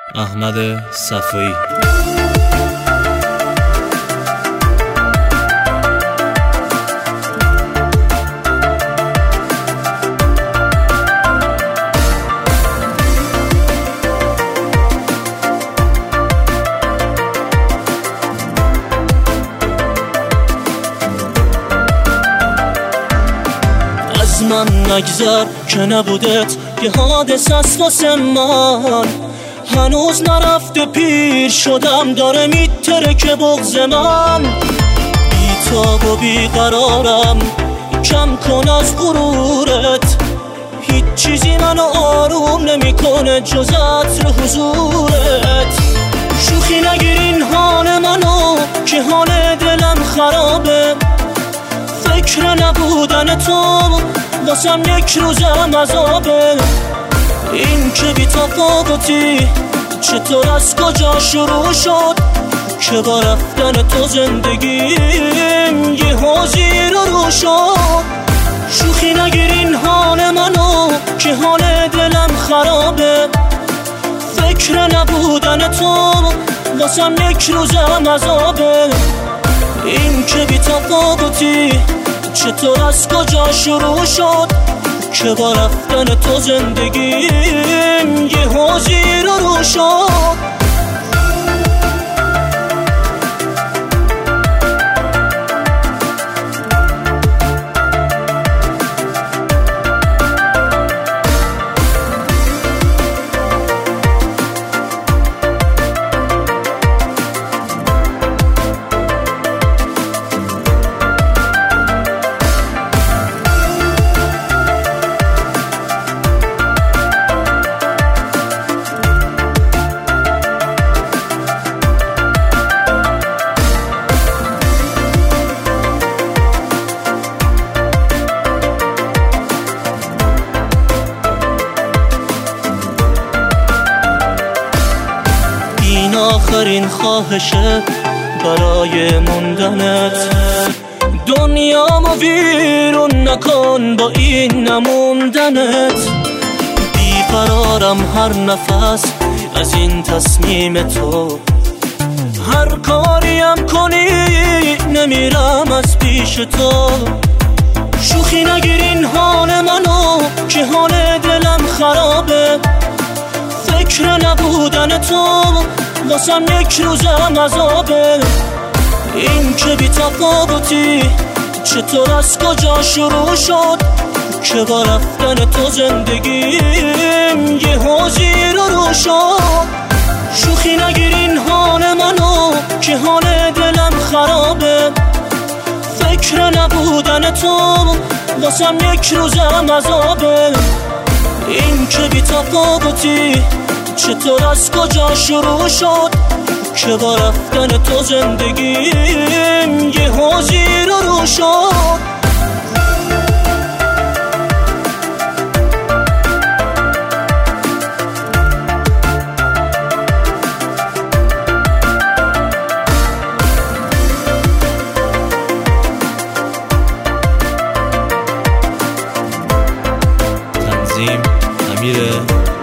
احمد صفایی. از من نگذر که نبودت یه حادث است واسه من، هنوز نرفته پیر شدم داره میترکه بغض من. بیتاب و بیقرارم کم کن از غرورت، هیچ چیزی منو آروم نمیکنه جز عطر حضورت. شوخی نگیر این حال منو که حال دلم خرابه، فکر نبودن تو واسم یک روزم عذابه. این که بی تفاوتی چطور از کجا شروع شد که با رفتن تو زندگیم یه حوضی رو شد. شوخی نگیر این حال منو که حال دلم خرابه، فکر نبودن تو واسم یک روزم عذابه. این که بی تفاوتی چطور از کجا شروع شد که با رفتن تو زندگیم یه حوضی رو شد. این آخرین خواهشه برای موندنت، دنیامو ویرون نکن با این نموندنت. بیقرارم هر نفس از این تصمیم تو، هر کاریم کنی نمیرم از پیش تو. شوخی نگیر این حال منو که حال دلم خرابه، فکر نبودن تو واسم یک روزم عذابه. این که بی تفاوتی چطور از کجا شروع شد که با رفتن تو زندگیم یه حوضی رو شد. شوخی نگیر این حال منو که حال دلم خرابه، فکر نبودن تو واسم یک روزم عذابه. این که بی تفاوتی چطور از کجا شروع شد که با رفتن تو زندگیم یه حوضی رو شد. تنظیم امیر